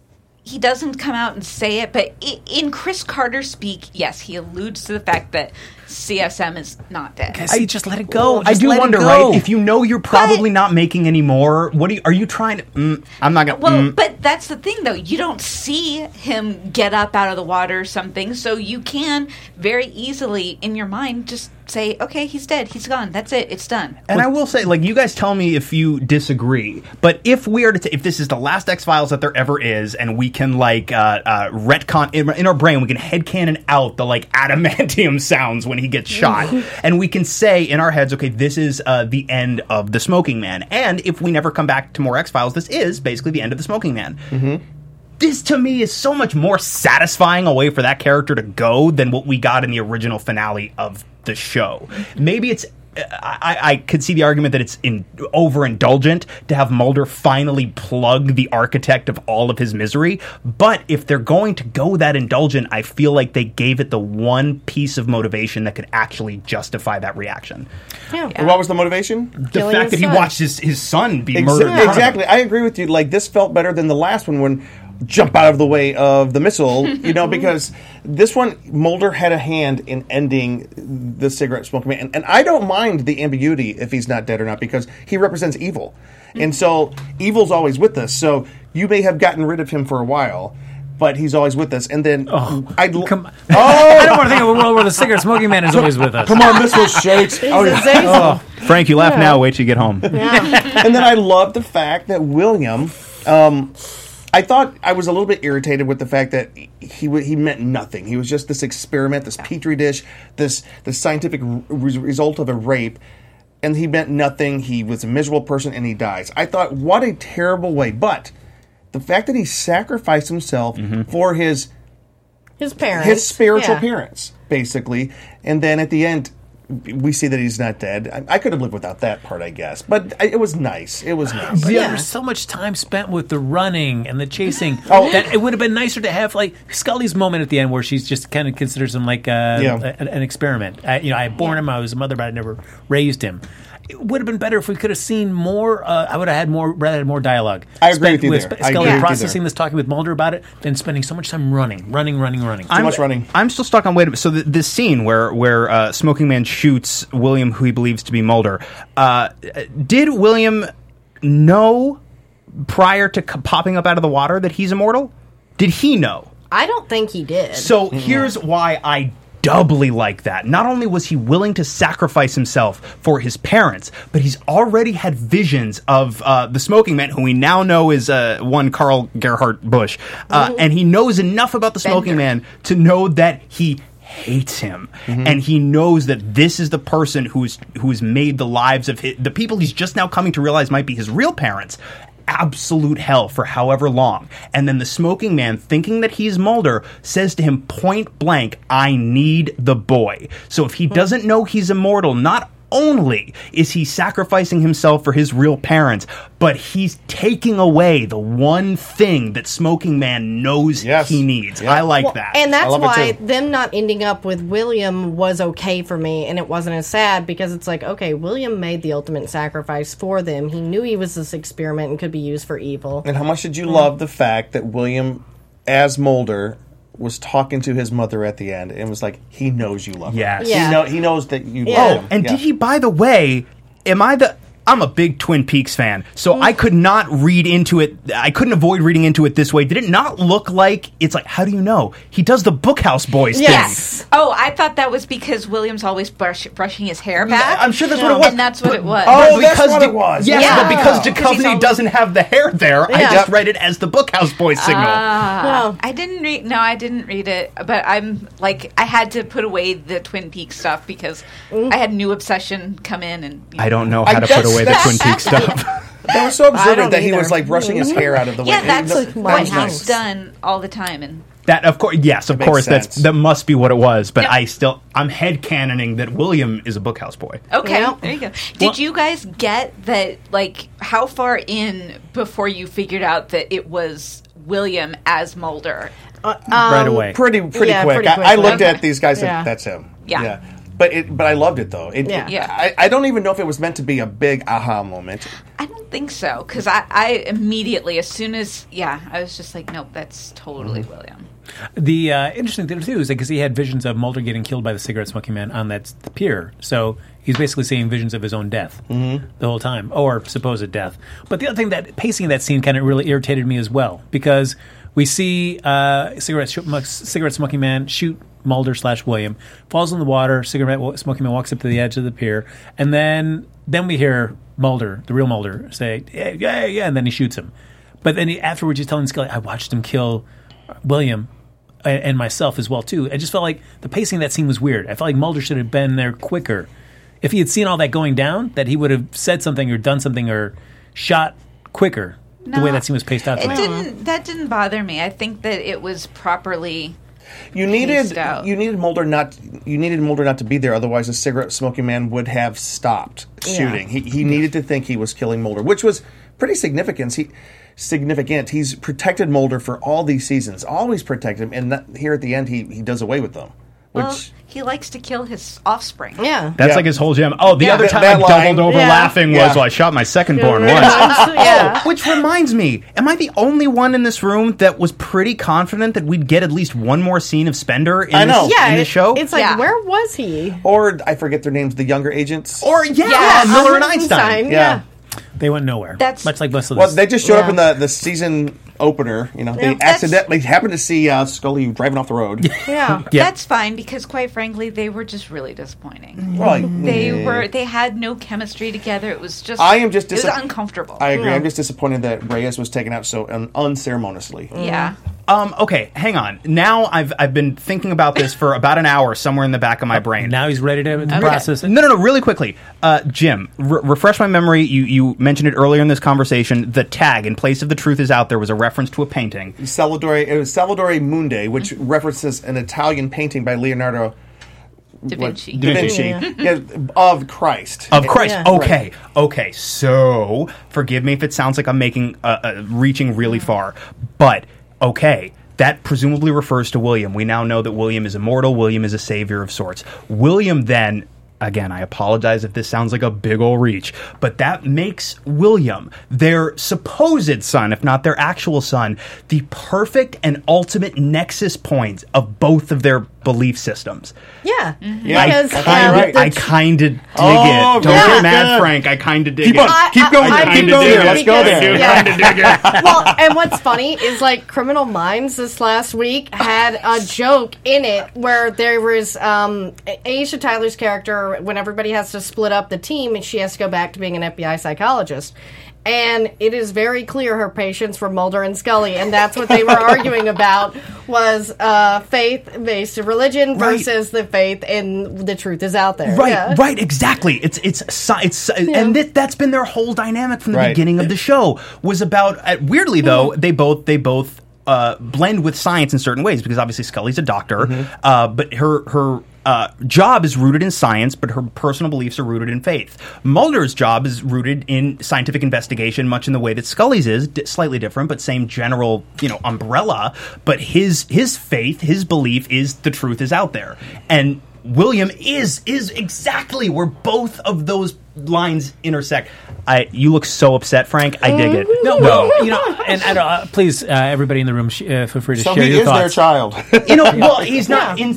he doesn't come out and say it, but i- in Chris Carter speak, yes, he alludes to the fact that C S M is not dead. I just let it go. I Just do let it wonder, go. right? If you know you're probably not making any more, what do you, are you trying to? Mm, I'm not gonna. Well, mm. but that's the thing, though. You don't see him get up out of the water or something, so you can very easily, in your mind, just say, okay, he's dead. He's gone. That's it. It's done. And I will say, like, you guys tell me if you disagree, but if we are to, t- if this is the last X-Files that there ever is, and we can, like, uh, uh, retcon, in, in our brain, we can headcanon out the, like, adamantium sounds when he gets shot, and we can say in our heads, okay, this is uh, the end of the Smoking Man, and if we never come back to more X-Files, this is basically the end of the Smoking Man. Mm-hmm. This, to me, is so much more satisfying a way for that character to go than what we got in the original finale of the show. Maybe it's... I, I could see the argument that it's in, overindulgent to have Mulder finally plug the architect of all of his misery, but if they're going to go that indulgent, I feel like they gave it the one piece of motivation that could actually justify that reaction. Yeah. What was the motivation? The Killing fact his that he son. watched his, his son be Exa- murdered. in front of him. Exactly. I agree with you. Like, this felt better than the last one when jump out of the way of the missile, you know, because this one, Mulder had a hand in ending the cigarette smoking man. And, and I don't mind the ambiguity if he's not dead or not, because he represents evil. And so evil's always with us. So you may have gotten rid of him for a while, but he's always with us. And then Oh, I'd l- come on. Oh, I don't want to think of a world where the cigarette smoking man is always with us. come on, missile shakes. Oh, yeah. Zazel. Frank, you laugh now, wait till you get home. And then I love the fact that William, um, I thought I was a little bit irritated with the fact that he w- he meant nothing. He was just this experiment, this petri dish, this the scientific re- result of a rape, and he meant nothing. He was a miserable person, and he dies. I thought, what a terrible way. But the fact that he sacrificed himself for his His parents. his spiritual Yeah. parents, basically, and then at the end, we see that he's not dead. I, I could have lived without that part, I guess, but I, it was nice. It was nice. But Yeah. there's so much time spent with the running and the chasing Oh. that it would have been nicer to have like Scully's moment at the end where she's just kind of considers him like uh, Yeah. a- an experiment. I, you know, I born him, I was a mother, but I never raised him. It would have been better if we could have seen more. Uh, I would have had more, rather had more dialogue. I agree Spent with you there. I Scully agree with you processing there. this, talking with Mulder about it, than spending so much time running, running, running, running. Too much running. I'm still stuck on wait a minute. So th- this scene where where uh, Smoking Man shoots William, who he believes to be Mulder, uh, did William know prior to c- popping up out of the water that he's immortal? Did he know? I don't think he did. So here's why I doubly like that. Not only was he willing to sacrifice himself for his parents, but he's already had visions of uh, the Smoking Man, who we now know is uh, one Carl Gerhard Busch, uh, and he knows enough about the Smoking Man to know that he hates him, and he knows that this is the person who's who's made the lives of his, the people he's just now coming to realize might be his real parents absolute hell for however long. And then the Smoking Man, thinking that he's Mulder, says to him point blank, I need the boy. So if he doesn't know he's immortal, not only is he sacrificing himself for his real parents, but he's taking away the one thing that Smoking Man knows Yes. he needs. Yeah. I like Well, that. And I that's love it why too. them not ending up with William was okay for me, and it wasn't as sad, because it's like, okay, William made the ultimate sacrifice for them. He knew he was this experiment and could be used for evil. And how much did you love the fact that William, as Mulder, was talking to his mother at the end and was like, he knows you love her. Yes. Yeah. He, know, he knows that you Yeah. love Oh, him. and Yeah. did he, by the way, am I the... I'm a big Twin Peaks fan, so I could not read into it. I couldn't avoid reading into it this way. Did it not look like it's like? How do you know he does the Bookhouse Boys Yes. thing? Oh, I thought that was because William's always brush, brushing his hair back. I'm sure that's what it was. And that's what it was. Oh, that's Because what De- it was. Yes, Yeah. but because Because Duchovny he's always- doesn't have the hair there, I Yeah. just read it as the Bookhouse Boys signal. Ah, No. I didn't read. No, I didn't read it. But I'm like, I had to put away the Twin Peaks stuff because I had New Obsession come in, and you I don't know I- how to put that's- away the that's- Twin Peaks stuff. That was so I observant don't that he either. was like brushing his hair out of the way. Yeah, that's that, my what was he's nice. done all the time, and That of course, yes, of Makes course, that's sense. that must be what it was. But Yep. I still, I'm headcanoning that William is a Bookhouse Boy. okay, Yeah. there you go. Did you guys get that? Like, how far in before you figured out that it was William as Mulder? right away. Pretty pretty Yeah, quick. pretty I, I quickly. looked at these guys. Yeah. And that's him. Yeah. But it, but I loved it though. It, Yeah. it- Yeah. I, I don't even know if it was meant to be a big aha moment. I don't think so, because I, I immediately, as soon as, yeah, I was just like, nope, that's totally William. The uh, interesting thing too is because he had visions of Mulder getting killed by the cigarette smoking man on that the pier, so he's basically seeing visions of his own death mm-hmm. the whole time, or supposed death. But the other thing, that pacing of that scene kind of really irritated me as well, because we see uh, cigarette sh- cigarette smoking man shoot Mulder slash William, falls in the water. Cigarette wa- smoking man walks up to the edge of the pier, and then then we hear Mulder, the real Mulder, say, "Yeah, yeah, yeah," and then he shoots him. But then he, afterwards, he's telling Scully, "I watched him kill William and, and myself as well too." I just felt like the pacing of that scene was weird. I felt like Mulder should have been there quicker. If he had seen all that going down, that he would have said something or done something or shot quicker. The way No, that scene was paced out. It for me. didn't. That didn't bother me. I think that it was properly. You needed Paced out. you needed Mulder not you needed Mulder not to be there. Otherwise, the cigarette smoking man would have stopped shooting. He he needed to think he was killing Mulder, which was pretty significant. He significant. He's protected Mulder for all these seasons, always protected him, and that, here at the end, he he does away with them. Which Well, he likes to kill his offspring. Yeah. That's Yeah. like his whole gem. Oh, the Yeah. other That- time that I line- doubled over Yeah. laughing was, Yeah. well, I shot my second born Yeah. once. Yeah. Oh, which reminds me, am I the only one in this room that was pretty confident that we'd get at least one more scene of Spender in, I know. this, Yeah, in the it- show? It's like, Yeah. where was he? or I forget their names, the younger agents. or, yeah, Yeah. Miller and Einstein. Yeah. yeah. They went nowhere. That's- much like most of Well, this. they just showed up Yeah. in the, the season opener. You know, they Yeah. That's- accidentally happened to see uh, Scully driving off the road. Yeah. Yeah. That's fine because, quite frankly, they were just really disappointing. We're like, They "Eh." were. They had no chemistry together. It was just. I am just It was disap- uncomfortable. I agree. Yeah. I'm just disappointed that Reyes was taken out so un- unceremoniously. yeah. Um, okay, hang on. Now I've I've been thinking about this for about an hour somewhere in the back of my brain. now he's ready to, to process it. No, no, no. Really quickly, uh, Jim, re- refresh my memory. You you mentioned it earlier in this conversation. The tag in place of "The Truth Is Out There" was a reference to a painting. Salvatore, it was Salvatore Mundi, which references an Italian painting by Leonardo Da what- Vinci. Da Vinci, yeah, of Christ. Of Christ. Yeah. Okay. Okay. So, forgive me if it sounds like I'm making uh, uh, reaching really far, but okay. That presumably refers to William. We now know that William is immortal. William is a savior of sorts. William then, again, I apologize if this sounds like a big ol' reach, but that makes William, their supposed son, if not their actual son, the perfect and ultimate nexus point of both of their belief systems. Yeah. Yeah, Because I uh, kinda- right. the I kind of dig Oh, it. Don't very get mad, good. Frank. I kind of dig Keep it. on, I- keep going, I- there, I keep do going too, there. Let's go because- there. yeah. Kind of dig it. well, and what's funny is like Criminal Minds this last week had a joke in it where there was um, Aisha Tyler's character when everybody has to split up the team and she has to go back to being an F B I psychologist. And it is very clear her patience for Mulder and Scully, and that's what they were arguing about was uh, faith-based religion Right. versus the faith in the truth is out there. Right, Yeah. right, exactly. It's it's sci- it's and that, that's been their whole dynamic from the Right. beginning of the show. Was about uh, weirdly though they both they both uh, blend with science in certain ways because obviously Scully's a doctor, uh, but her her. Uh, job is rooted in science, but her personal beliefs are rooted in faith. Mulder's job is rooted in scientific investigation, much in the way that Scully's is, d- slightly different, but same general, you know, umbrella. But his his faith, his belief is the truth is out there, and William is is exactly where both of those lines intersect. I you look so upset, Frank. I dig it. No, well, you know, and I don't, uh, please, uh, everybody in the room, sh- uh, feel free to So share he your is their thoughts. child. You know, well, he's not in.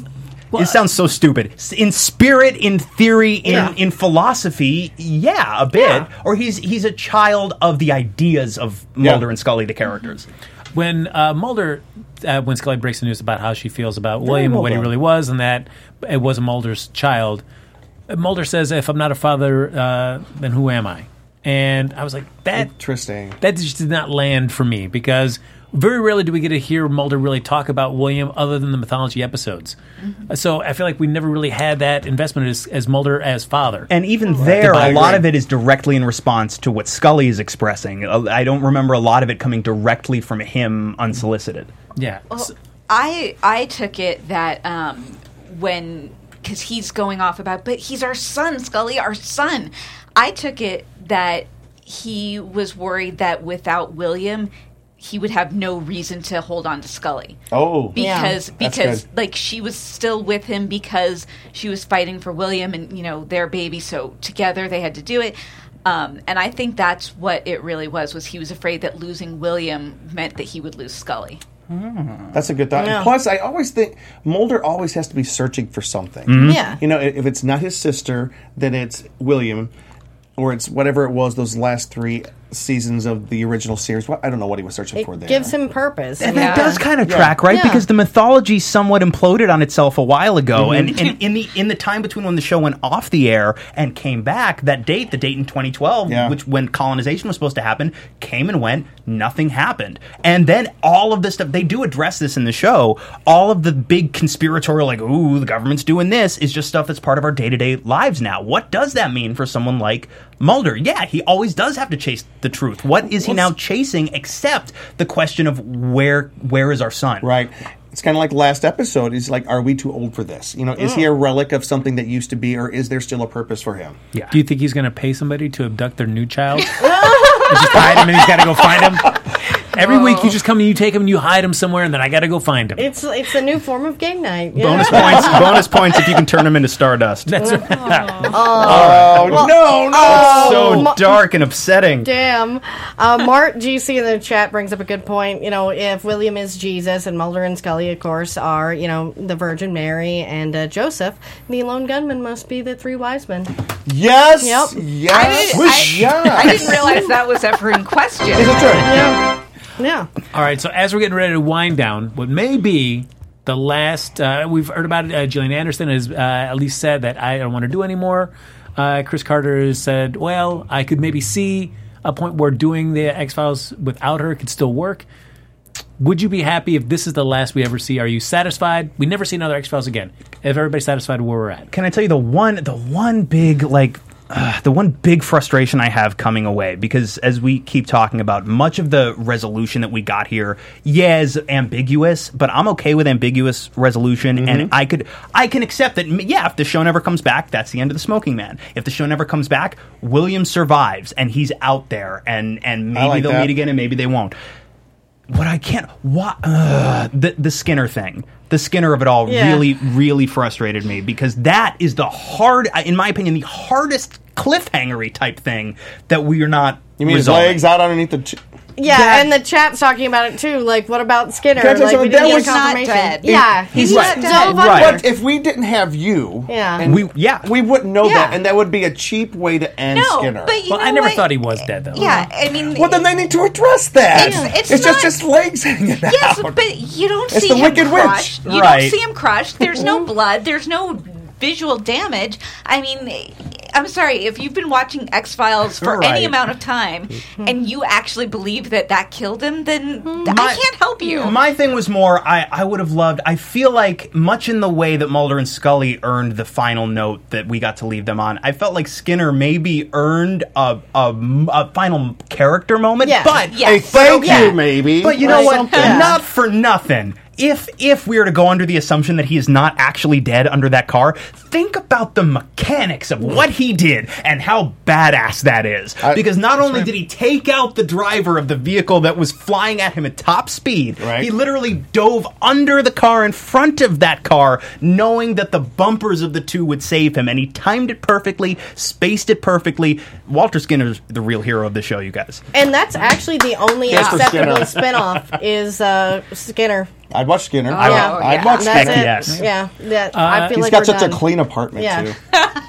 it sounds so stupid. S- In spirit, in theory, in, Yeah. in philosophy, yeah, a bit. Yeah. Or he's he's a child of the ideas of Mulder Yeah. and Scully, the characters. When uh, Mulder, uh, when Scully breaks the news about how she feels about William and what he well really was, and that it wasn't Mulder's child, Mulder says, "If I'm not a father, uh, then who am I?" And I was like, that Interesting. that just did not land for me because very rarely do we get to hear Mulder really talk about William other than the mythology episodes. Mm-hmm. Uh, So I feel like we never really had that investment as, as Mulder as father. And even there, I a lot agree. of it is directly in response to what Scully is expressing. Uh, I don't remember a lot of it coming directly from him unsolicited. yeah. Well, So- I I took it that um, when because he's going off about, but he's our son, Scully, our son. I took it that he was worried that without William, he would have no reason to hold on to Scully. Oh, because That's because good. like she was still with him because she was fighting for William and you know their baby, so together they had to do it. Um, and I think that's what it really was. Was he was afraid that losing William meant that he would lose Scully. That's a good thought. Yeah. And plus, I always think Mulder always has to be searching for something. Mm-hmm. Yeah. You know, if it's not his sister, then it's William, or it's whatever it was those last three seasons of the original series. Well, I don't know what he was searching for It there. gives him purpose. And Yeah. that does kind of track, right? Yeah. Because the mythology somewhat imploded on itself a while ago, Mm-hmm. and, and in the in the time between when the show went off the air and came back, that date, the date in twenty twelve, Yeah. which when colonization was supposed to happen, came and went, nothing happened, and then all of this stuff. They do address this in the show. All of the big conspiratorial, like, ooh, the government's doing this, is just stuff that's part of our day to day lives now. What does that mean for someone like Mulder? Yeah, he always does have to chase the truth. What is he now chasing except the question of where where is our son? Right. It's kind of like last episode. He's like, are we too old for this? You know, is he a relic of something that used to be, or is there still a purpose for him? Yeah. Do you think he's going to pay somebody to abduct their new child? And just hide him and he's got to go find him? Every week you just come and you take him and you hide him somewhere and then I got to go find him. It's it's a new form of game night. Yeah. Bonus points. Bonus points if you can turn him into Stardust. That's right. Oh, no, no. so Ma- dark and upsetting. Damn. Uh, Mart G C in the chat brings up a good point. You know, if William is Jesus and Mulder and Scully, of course, are, you know, the Virgin Mary and uh, Joseph, the lone gunman must be the three wise men. Yes. Yep. Yes. I didn't, Whoosh, I, yes. I didn't realize that was ever in question. Is it true? Yeah. Yeah. All right, so as we're getting ready to wind down, what may be the last, uh, we've heard about it, uh, Gillian Anderson has uh, at least said that I don't want to do anymore. Uh, Chris Carter has said, well, I could maybe see a point where doing the X-Files without her could still work. Would you be happy if this is the last we ever see? Are you satisfied? We never see another X-Files again. If everybody's satisfied where we're at. Can I tell you the one the one big like uh, the one big frustration I have coming away, because as we keep talking about, much of the resolution that we got here, yeah, is ambiguous, but I'm okay with ambiguous resolution, Mm-hmm. and I could I can accept that. Yeah, if the show never comes back, that's the end of the Smoking Man. If the show never comes back, William survives and he's out there, and and maybe like they'll that. meet again, and maybe they won't. What I can't, what uh, the the Skinner thing, the Skinner of it all, Yeah. really, really frustrated me, because that is the hard, in my opinion, the hardest cliffhangery type thing that we are not. You mean resolving. his legs out underneath the... Ch- Yeah, That- and the chat's talking about it too. Like, what about Skinner? Can I tell you Like, we something? didn't That get was- confirmation. He's not dead. Yeah, He's he not just dead. dove Right. under. But if we didn't have you, Yeah. and We- yeah. we wouldn't know Yeah. that, and that would be a cheap way to end No, Skinner. but you Well, know I never what? thought he was dead, though. Yeah, I mean, well, then they need to address that. It's- it's just not- his legs hanging yes, out. but you don't It's see the him Wicked Witch. crushed. You Right. don't see him crushed. There's no blood. There's no visual damage. I mean, I'm sorry, if you've been watching X-Files for Right. any amount of time and you actually believe that that killed him, then th- I My- can't help you. My thing was more, I, I would have loved, I feel like much in the way that Mulder and Scully earned the final note that we got to leave them on, I felt like Skinner maybe earned a, a, a final character moment, Yeah. but, Yeah. a thank yeah. you, maybe. but you know Right. what, Something. Yeah. not for nothing. If if we were to go under the assumption that he is not actually dead under that car, think about the mechanics of what he did and how badass that is. I- Because not only did he take out the driver of the vehicle that was flying at him at top speed, Right. he literally dove under the car in front of that car, knowing that the bumpers of the two would save him, and he timed it perfectly, spaced it perfectly. Walter Skinner's the real hero of the show, you guys. And that's actually the only Yes, for acceptable Skinner. spinoff is uh, Skinner. I'd watch Skinner. I I, will. I'd Yeah. watch That's Skinner. it. yes. Yeah, that, Uh, I feel He's like got we're such done. a clean apartment Yeah. too.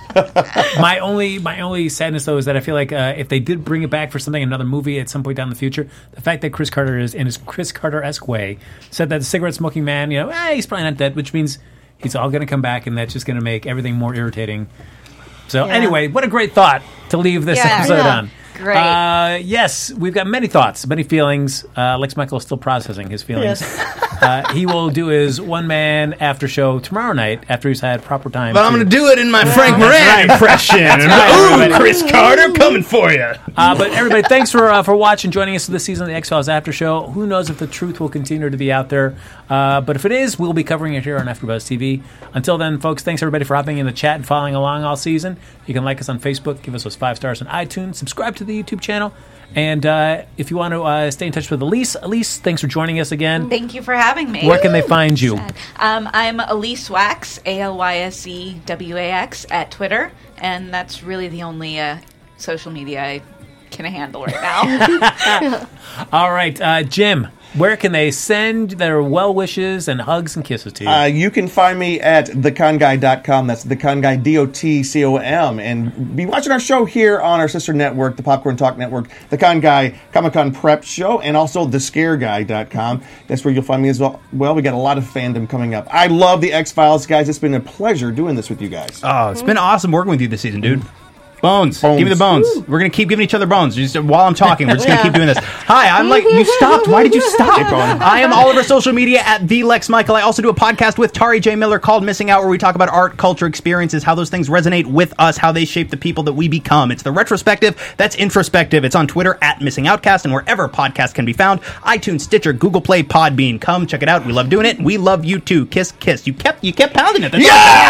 my only my only sadness though is that I feel like uh, if they did bring it back for something, another movie at some point down the future, the fact that Chris Carter is in his Chris Carter-esque way said that the cigarette smoking man, you know, eh, he's probably not dead, which means he's all going to come back, and that's just going to make everything more irritating. So Yeah. anyway, what a great thought to leave this Yeah. episode Yeah. on. Great. Uh, yes, we've got many thoughts, many feelings. Uh, Lex Michael is still processing his feelings. Uh, he will do his one-man after show tomorrow night after he's had proper time. But I'm to- going to do it in my Frank Moran impression. Ooh, Chris Carter, coming for you. Uh, but everybody, thanks for uh, for watching, joining us for this season of the X-Files After Show. Who knows if the truth will continue to be out there? Uh, but if it is, we'll be covering it here on AfterBuzz T V. Until then, folks, thanks everybody for hopping in the chat and following along all season. You can like us on Facebook, give us those five stars on iTunes, subscribe to the YouTube channel, and uh, if you want to uh, stay in touch with Elise, Elise, thanks for joining us again. Thank you for having me. Where can they find you? Um, I'm Elise Wax, A L Y S E W A X, at Twitter, and that's really the only uh, social media I can handle right now. All right, uh, Jim, where can they send their well wishes and hugs and kisses to you? Uh, you can find me at the con guy dot com. That's the con guy, D O T C O M. And be watching our show here on our sister network, the Popcorn Talk Network, the Con Guy Comic Con Prep Show, and also the scare guy dot com. That's where you'll find me as well. Well, we got a lot of fandom coming up. I love the X-Files, guys. It's been a pleasure doing this with you guys. Oh, it's been awesome working with you this season, dude. Bones. Bones. Give me the bones. Woo. We're going to keep giving each other bones. Just while I'm talking, we're just going to keep doing this. Hi, I'm like, you stopped. Why did you stop? I am all over social media at the Lex Michael. I also do a podcast with Tari J. Miller called Missing Out, where we talk about art, culture, experiences, how those things resonate with us, how they shape the people that we become. It's the retrospective. That's introspective. It's on Twitter at Missing Outcast and wherever podcasts can be found. iTunes, Stitcher, Google Play, Podbean. Come check it out. We love doing it. We love you too. Kiss, kiss. You kept, you kept pounding it. That's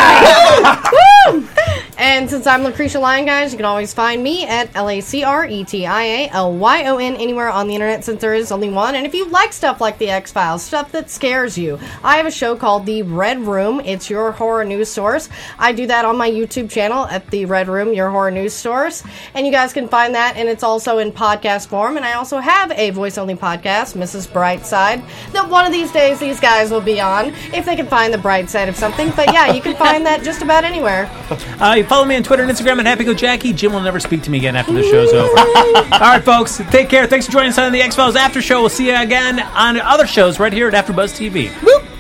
Woo! And since I'm Lucretia Lyon, guys, you can always find me at L A C R E T I A L Y O N anywhere on the internet, since there is only one. And if you like stuff like the X-Files, stuff that scares you, I have a show called The Red Room. It's your horror news source. I do that on my YouTube channel at The Red Room, your horror news source. And you guys can find that, and it's also in podcast form. And I also have a voice-only podcast, Missus Brightside, that one of these days these guys will be on, if they can find the bright side of something. But yeah, you can find that just about anywhere. Uh, you follow me on Twitter and Instagram at HappyGoJackie. Jim will never speak to me again after the show's over. All right, folks, take care. Thanks for joining us on the X-Files After Show. We'll see you again on other shows right here at AfterBuzz T V.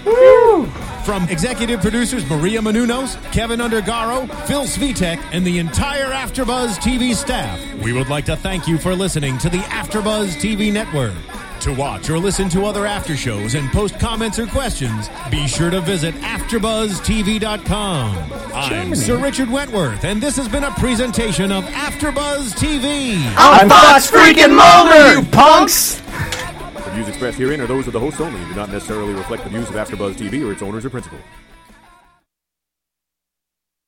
From executive producers Maria Menounos, Kevin Undergaro, Phil Svitek, and the entire AfterBuzz T V staff, we would like to thank you for listening to the AfterBuzz T V network. To watch or listen to other after shows and post comments or questions, be sure to visit after buzz T V dot com. I'm Sir Richard Wentworth, and this has been a presentation of AfterBuzz T V. I'm Fox freaking Mulder, you punks! The views expressed herein are those of the hosts only and do not necessarily reflect the views of AfterBuzz T V or its owners or principals.